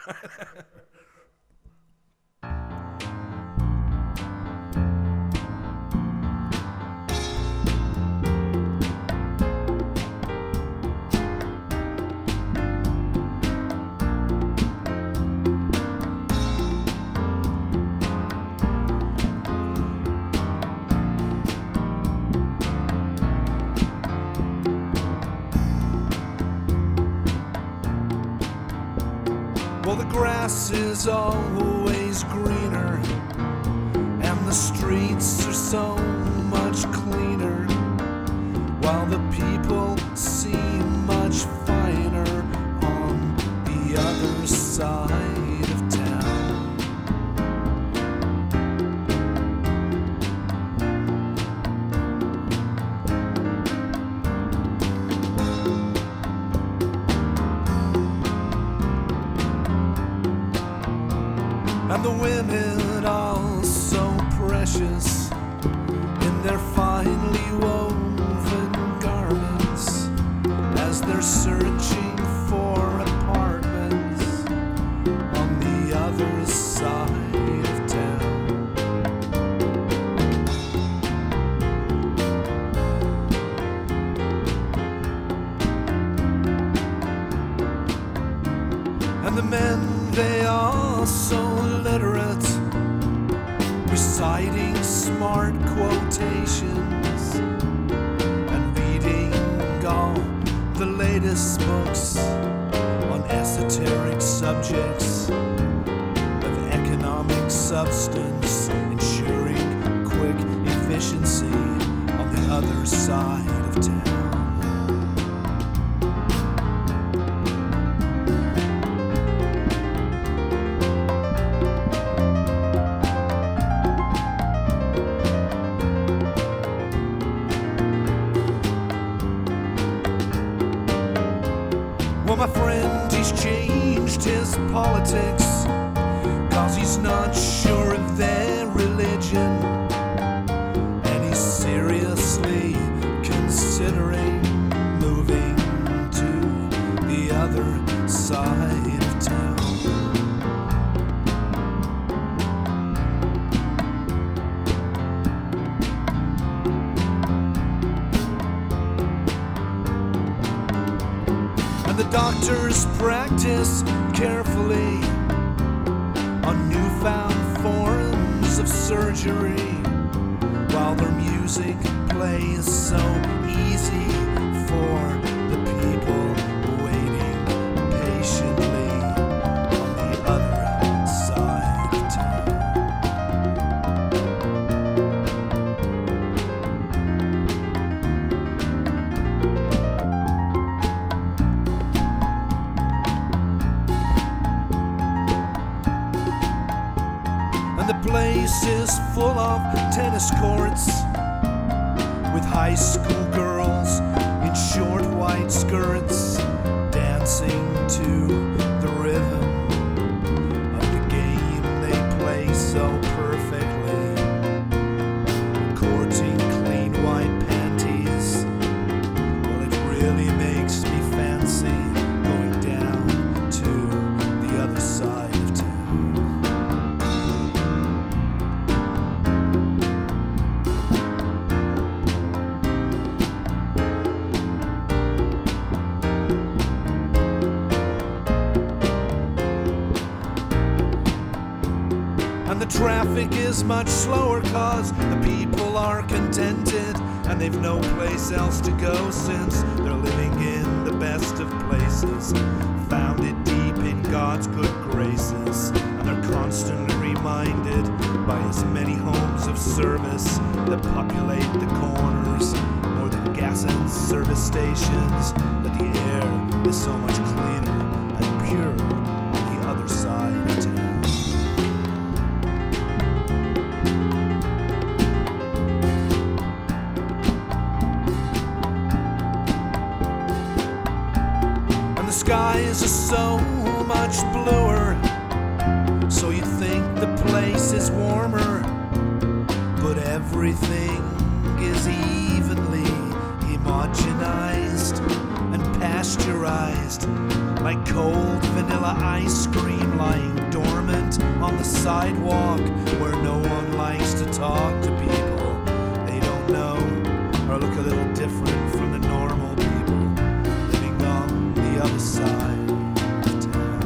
Well, the grass is always greener, and the streets are so much cleaner, while the people seem much finer on the other side of town. And the women all so precious in their finely woven garments, as they're searching for apartments on the other side of town. And the men, they are so literate, reciting smart quotations and reading all the latest books on esoteric subjects of economic substance, ensuring quick efficiency on the other side of town. Well, my friend, he's changed his politics, 'cause he's not sure of their religion, and he's seriously considering moving to the other side of town. The doctors practice carefully on newfound forms of surgery, while their music plays so easy for the people waiting patiently on the other side of town. And the place is full of tennis courts with high school girls in short white skirts dancing to the rhythm of the game they play so perfectly, courting clean white panties. Well, it really makes me fancy going down to the other side of town. And the traffic is much slower, 'cause the people are contented, and they've no place else to go, since they're living in the best of places, founded deep in God's good graces, and they're constantly reminded by as many homes of service that populate the corners, more than gas and service stations, that the air is so much cleaner and pure on the other side of town. The skies are so much bluer, so you'd think the place is warmer, but everything is evenly homogenized and pasteurized like cold vanilla ice cream lying dormant on the sidewalk where no one likes to talk to people they don't know or look a little different from the normal people living on the other side of town.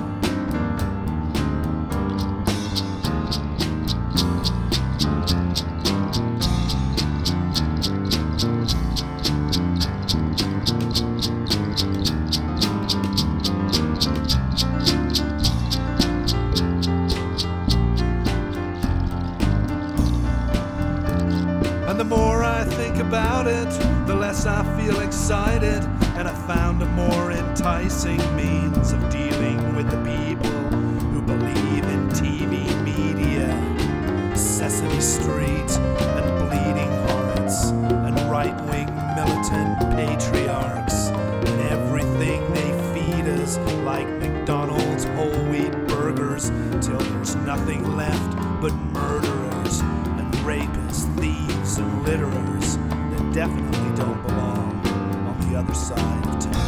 And the more I think about it, the less I feel excited. And I found a more enticing means of dealing with the people who believe in TV media, Sesame Street, and bleeding hearts, and right-wing militant patriarchs, and everything they feed us like McDonald's whole wheat burgers till there's nothing left but murderers and rapists, thieves, and litterers that definitely don't belong on the other side of town.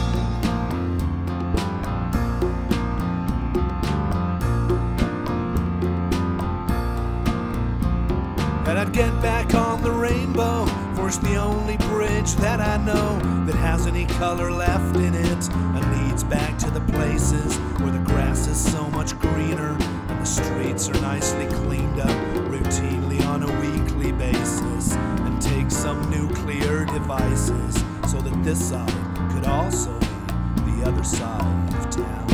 And I'd get back on the rainbow, force the only bridge that I know that has any color left in it, and leads back to the places where the grass is so much greener and the streets are nicely cleaned up routinely on a weekly basis, and take some nuclear devices so that this side could also be the other side of town.